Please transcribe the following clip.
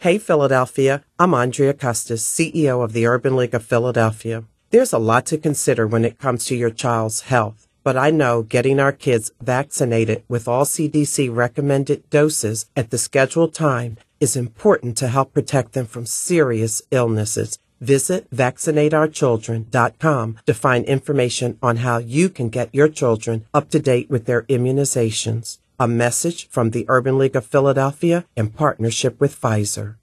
Hey Philadelphia, I'm Andrea Custis, CEO of the Urban League of Philadelphia. There's a lot to consider when it comes to your child's health, but I know getting our kids vaccinated with all CDC recommended doses at the scheduled time is important to help protect them from serious illnesses. Visit vaccinateourchildren.com to find information on how you can get your children up to date with their immunizations. A message from the Urban League of Philadelphia in partnership with Pfizer.